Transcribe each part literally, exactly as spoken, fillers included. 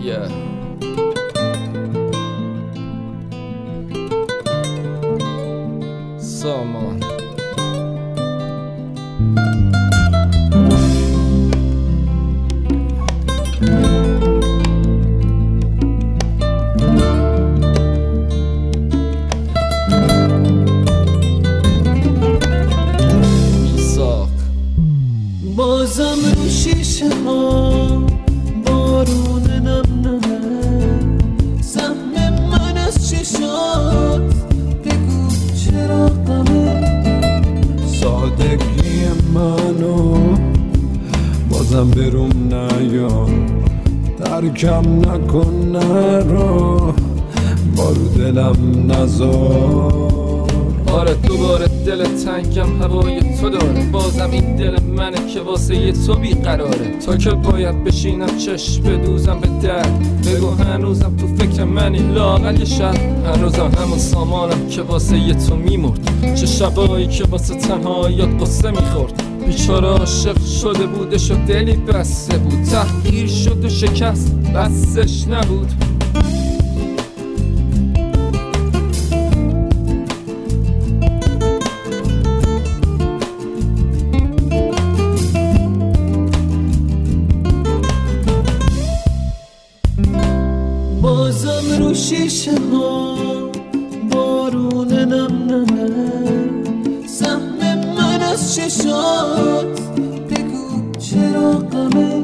Yeah. سامان بازم رو شیشه ها بارون نم نمه سهم من از چشات بگو چرا غمه سادگی منو بازم بروم نیا ترکم نکن نرو بارو دلم نزار آره دوباره دل تنگم هوای تو داره بازم این دل منه که واسه یه تو بیقراره تا که باید بشینم چشم بدوزم به در بگو هنوزم تو فکر منی لاغل شهر هنوزم همون سامانم که واسه یه تو میمرد چه شبایی که واسه تنهاییات قصه میخورد بیچاره عاشق شده بودش و دلی بسته بود تحقیر شد و شکست بسش نبود بازم رو شیشه ها بارون نم نمه سهم من از چشات بگو چرا غمه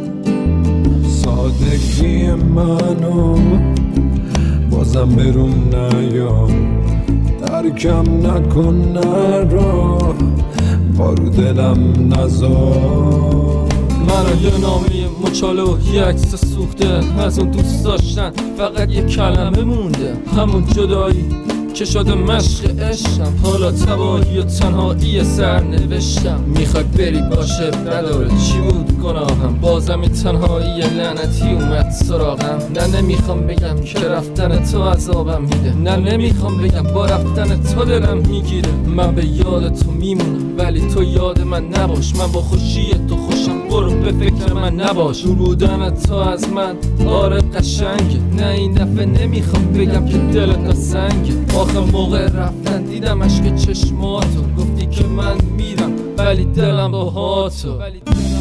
سادگی منو بازم بروم نیا ترکم نکن نرو بارو دلم نزار منو یه نامه مچاله و یه عکس سوخته از اون دوست داشتن فقط یه کلمه مونده همون جدایی که شده مشق عشقم حالا تباهی و تنهایی سرنوشتم میخوای بری باشه نداره چی بود گناهم بازم این تنهایی لعنتی اومد سراغم نه نمیخوام بگم که رفتن تو عذابم میده نه نمیخوام بگم با رفتن تو دلم میگیره من به یاد تو میمونم ولی تو یاد من نباش من با خوشی تو خوشم برو به فکر من نباش دور بودن تو از من آره قشنگه نه این دفعه نمیخوام بگم که دلت سنگه آخه موقع رفتن دیدم عشق چشماتو گفتی که من میرم ولی دلم با هاتو